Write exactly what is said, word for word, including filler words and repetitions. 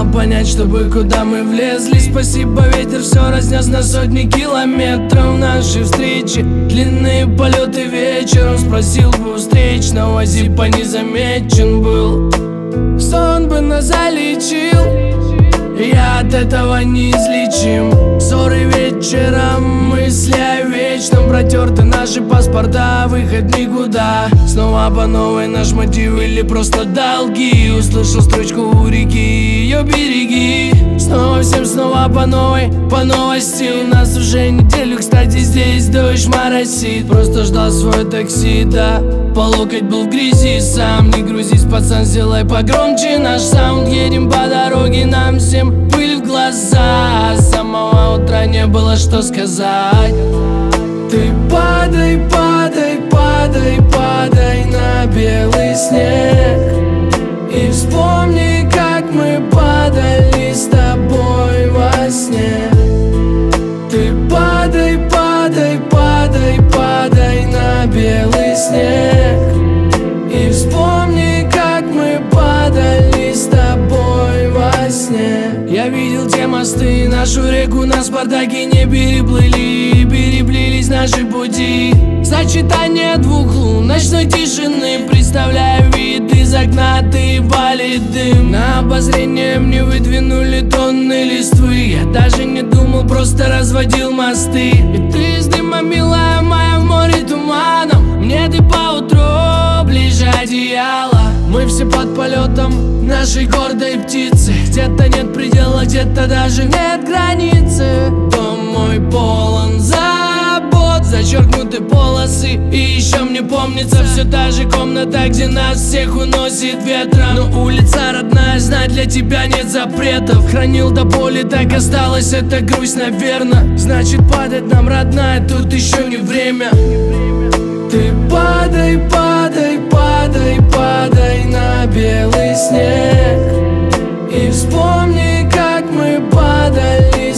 понять, чтобы куда мы влезли. Спасибо, ветер все разнес на сотни километров. Наши встречи, длинные полеты вечером. Спросил бы у встречного, зипа не замечен был. Сон бы нас залечил, я от этого неизлечим. Ссоры вечером, мысли о вечном. Протерты наши паспорта, выход никуда. Снова по новой наш мотив или просто долги. Услышал строчку у реки, ее береги. Снова всем снова по новой, по новости. У нас уже неделю, кстати, здесь дождь моросит. Просто ждал свой такси, да, по локоть был в грязи. Сам не грузись, пацан, сделай погромче наш саунд. Едем по дороге, нам всем пыль в глаза. С самого утра не было что сказать. Ты падай, падай, падай, падай на белый снег. И вспомни, как мы падали с тобой во сне. Ты падай, падай, падай, падай на белый снег. И вспомни, как мы падали с тобой во сне. Я видел те мосты, нашу реку на Спартаке не переплыли. Переплелись наши пути. Сочетание двух лун, ночной тишины. Представляю вид из окна, ты валит дым. На обозрение мне выдвинули тонны листвы. Я даже не думал, просто разводил мосты. И ты из дыма, милая моя, в море туманом. Мне ты поутру ближе одеяла. Мы все под полетом нашей гордой птицы. Где-то нет предела, где-то даже нет границы. Дом мой полон забот, зачеркнуты полосы. И еще мне помнится все та же комната, где нас всех уносит ветром. Но улица родная, знать для тебя нет запретов. Хранил до боли, так осталась эта грусть, наверно. Значит, падать нам, родная, тут еще не время. Ты падай, падай, падай, падай на белый снег. И вспомни, как мы падали